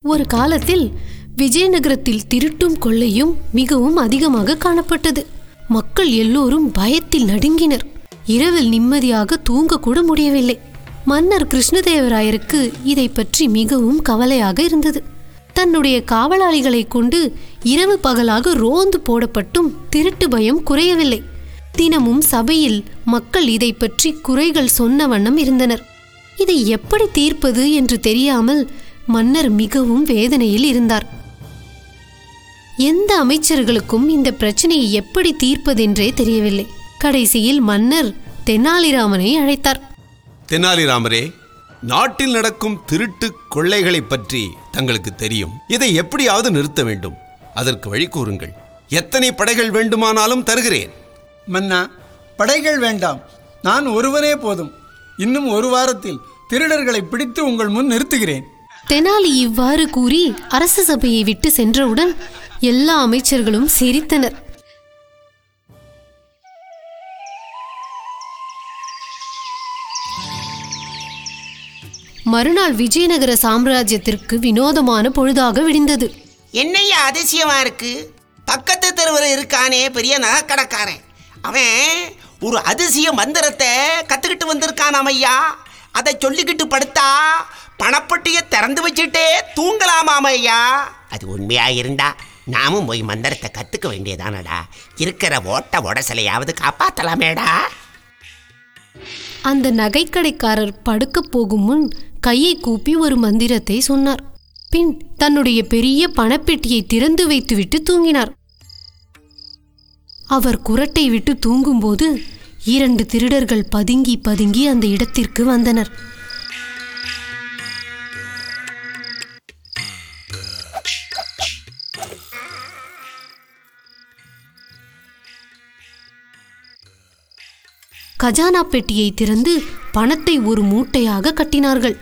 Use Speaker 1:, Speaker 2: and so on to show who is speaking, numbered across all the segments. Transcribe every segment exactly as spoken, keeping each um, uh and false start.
Speaker 1: ஒரு காலத்தில் விஜயநகரத்தில் திருட்டும் கொள்ளையும் மிகவும் அதிகமாக காணப்பட்டது. மக்கள் எல்லோரும் பயத்தில் நடுங்கினர். இரவில் நிம்மதியாக தூங்க கூட முடியவில்லை. மன்னர் கிருஷ்ணதேவராயருக்கு இதை பற்றி மிகவும் கவலையாக இருந்தது. தன்னுடைய காவலாளிகளை கொண்டு இரவு பகலாக ரோந்து போடப்பட்டும் திருட்டு பயம் குறையவில்லை. தினமும் சபையில் மக்கள் இதை பற்றி குறைகள் சொன்ன வண்ணம் இருந்தனர். இதை எப்படி தீர்ப்பது என்று தெரியாமல் மன்னர் மிகவும் வேதனையில் இருந்தார். எந்த அமைச்சர்களுக்கும் இந்த பிரச்சனையை எப்படி தீர்ப்பதென்றே தெரியவில்லை. கடைசியில் மன்னர் தெனாலிராமனை அழைத்தார்.
Speaker 2: தெனாலிராமரே, நாட்டில் நடக்கும் திருட்டு கொள்ளைகளை பற்றி தங்களுக்கு தெரியும். இதை எப்படியாவது நிறுத்த வேண்டும். அதற்கு வழி கூறுங்கள். எத்தனை படைகள் வேண்டுமானாலும் தருகிறேன்.
Speaker 3: மன்னா, படைகள் வேண்டாம், நான் ஒருவனே போதும். இன்னும் ஒரு வாரத்தில் திருடர்களை பிடித்து உங்கள் முன் நிறுத்துகிறேன்.
Speaker 1: தெனாலி இவ்வாறு கூறி அரச சபையை விட்டு சென்றவுடன் எல்லா அமைச்சர்களும் சிரித்தனர். மறுநாள் விஜயநகர சாம்ராஜ்யத்திற்கு வினோதமான பொழுதாக விடிந்தது.
Speaker 4: என்னையா அதிசயமா இருக்கு? பக்கத்து தெருவில் இருக்கானே பெரிய நகைக்கடைக்காரன், அவன் ஒரு அதிசய மந்திரத்தை கத்துக்கிட்டு வந்திருக்கான் ஐயா. அதை சொல்லிக்கிட்டு படுத்தா பணப்பட்டியை திறந்து வச்சுட்டே தூங்கலாமாம் ஐயா. அது உண்மையா இருந்தா நாமும் போய் மந்திரத்தை கத்துக்க வேண்டியதானடா. இருக்கிற ஓட்ட உடசலையாவது காப்பாத்தலாமேடா.
Speaker 1: அந்த நகைக்கடைக்காரர் படுக்க போகும் முன் கையை கூப்பி ஒரு மந்திரத்தை சொன்னார். பின் தன்னுடைய பெரிய பணப்பெட்டியை திறந்து வைத்துவிட்டு தூங்கினார். அவர் குரட்டை விட்டு தூங்கும்போது இரண்டு திருடர்கள் பதுங்கி பதுங்கி அந்த இடத்திற்கு வந்தனர். கஜானா பெட்டியை திறந்து பணத்தை ஒரு மூட்டையாக கட்டினார்கள்.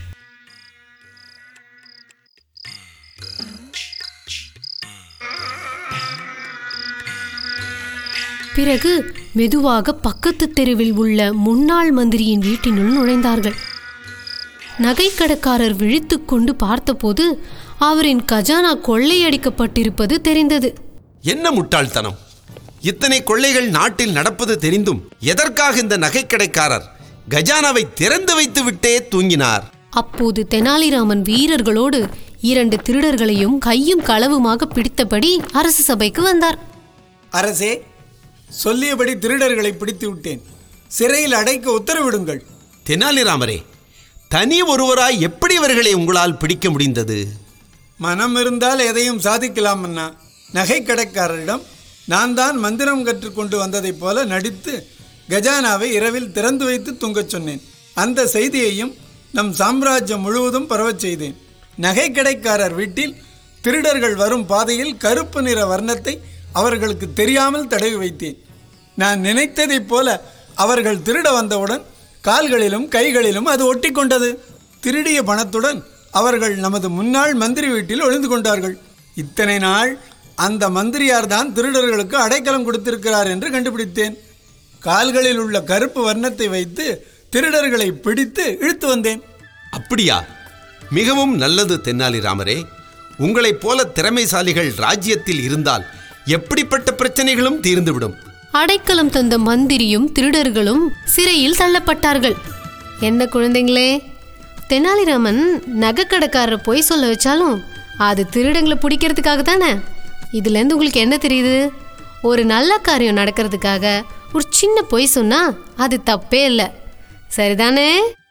Speaker 1: பிறகு மெதுவாக பக்கத்து தெருவில் உள்ள முன்னாள் மந்திரியின் வீட்டினுள் நுழைந்தார்கள். நகைக்கடைக்காரர் விழித்து கொண்டு பார்த்தபோது அவரின் கஜானா கொள்ளையடிக்கப்பட்டிருப்பது தெரிந்தது.
Speaker 2: என்ன முட்டாள்தனம்! இத்தனை கொள்ளைகள் நாட்டில் நடப்பது தெரிந்தும் எதற்காக இந்த நகைக்கடைக்காரர் கஜானாவை திறந்து வைத்து விட்டே தூங்கினார்?
Speaker 1: அப்போது தெனாலிராமன் வீரர்களோடு இரண்டு திருடர்களையும் கையும் களவுமாக பிடித்தபடி அரசு சபைக்கு வந்தார்.
Speaker 3: அரசே, சொல்லியபடி திருடர்களை பிடித்து விட்டேன். சிறையில் அடைக்க உத்தரவிடுங்கள்.
Speaker 2: தெனாலிராமரே, தனி ஒருவராய் எப்படி இவர்களை உங்களால் பிடிக்க முடிந்தது?
Speaker 3: மனம் இருந்தால் எதையும் சாதிக்கலாம் அண்ணா. நகைக்கடைக்காரரிடம் நான் தான் மந்திரம் கற்றுக்கொண்டு வந்ததைப் போல நடித்து கஜானாவை இரவில் திறந்து வைத்து தூங்கச் சொன்னேன். அந்த செய்தியையும் நம் சாம்ராஜ்யம் முழுவதும் பரவச் செய்தேன். நகைக்கடைக்காரர் வீட்டில் திருடர்கள் வரும் பாதையில் கருப்பு நிற வர்ணத்தை அவர்களுக்கு தெரியாமல் தடவி வைத்தேன். நான் நினைத்ததைப் போல அவர்கள் திருட வந்தவுடன் கால்களிலும் கைகளிலும் அது ஒட்டி கொண்டது. திருடிய பணத்துடன் அவர்கள் நமது முன்னாள் மந்திரி வீட்டில் ஒளிந்து கொண்டார்கள். இத்தனை நாள் அந்த மந்திரியார் தான் திருடர்களுக்கு அடைக்கலம் கொடுத்திருக்கிறார் என்று கண்டுபிடித்தேன். கால்களில் உள்ள கருப்பு வர்ணத்தை வைத்து திருடர்களை பிடித்து இழுத்து வந்தேன்.
Speaker 2: அப்படியா? மிகவும் நல்லது தெனாலிராமரே. உங்களைப் போல திறமைசாலிகள் ராஜ்யத்தில் இருந்தால் எப்படிப்பட்ட பிரச்சனைகளும் தீர்ந்துவிடும்.
Speaker 1: அடைக்கலம் தந்த மந்திரியும் திருடர்களும் சிறையில் தள்ளப்பட்டார்கள். என்ன குழந்தைங்களே, தெனாலிராமன் நகைக்கடைக்காரரை போய் சொல்ல வச்சாலும் அது திருடங்களை பிடிக்கிறதுக்காக தானே. இதுலேருந்து உங்களுக்கு என்ன தெரியுது? ஒரு நல்ல காரியம் நடக்கிறதுக்காக ஒரு சின்ன பொய் சொன்னா அது தப்பே இல்லை, சரிதானே?